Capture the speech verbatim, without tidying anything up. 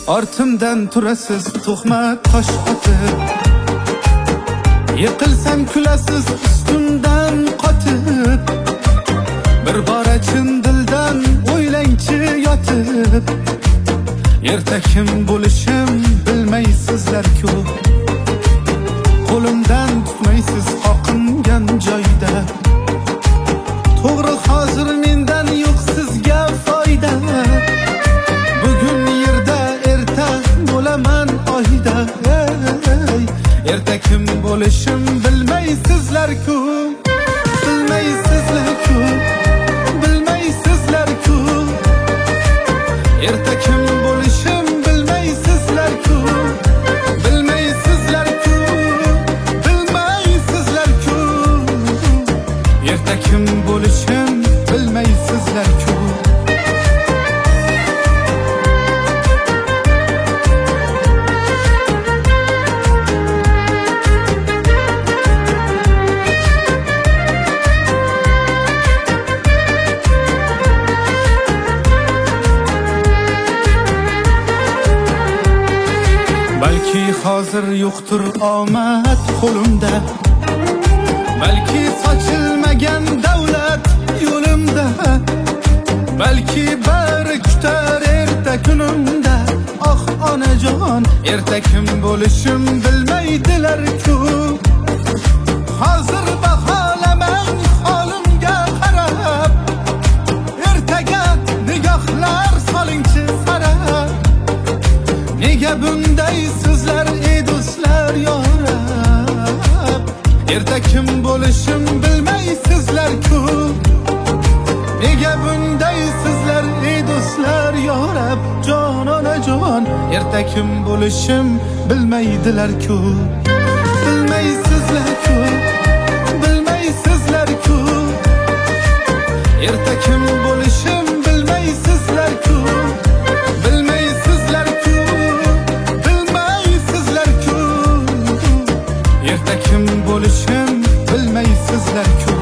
ortimdan turasiz tuhmat tosh otib. Yiqilsam kulasiz ustimdan qotib. Bir bora chin dildan o'ylangchi yotib. Erta kim bo'lishim bilmaysizlar-ku. Qo'limdan tutmaysiz qoqingan joyda. To'g'ri hozir mendan yo'q sizga foyda. Bugun yerda erta bo'laman oyda. Ey, erta kim bo'lishim bilmaysizlar-ku. Bilmaysizlar-ku. Bilmaysizlar-ku. Erta kim bo'lishim bilmaysizlar-ku. Bilmaysizlar-ku. Bilmaysizlar-ku. Erta kim bo'lishim bilmaysizlar-ku. Balki hozir yo'qdir omad qo'limda. Balki sochilmagan davlat yo'limda. Balki bari kutar erta kunimda. Oh onajon, erta kim bo'lishim bilmaydilar-ku. Hozir baholamang holimga qarab. Ertaga nigohlar solingchi sarab. Nega bunday sizlar ey do'stlar yorab. Erta kim bo'lishim bilmaysizlar-ku. Nega bunday sizlar ey do'stlar yorab. Jon onajon, erta kim bo'lishim bilmaydilar-ku. Bilmaysizlar-ku. Bilmaysizlar-ku. Erta kim bo'lishim bilmaysizlar-ku. Bilmaysizlar-ku. Bilmaysizlar-ku. Erta kim bo'lishim bilmaysizlar-ku.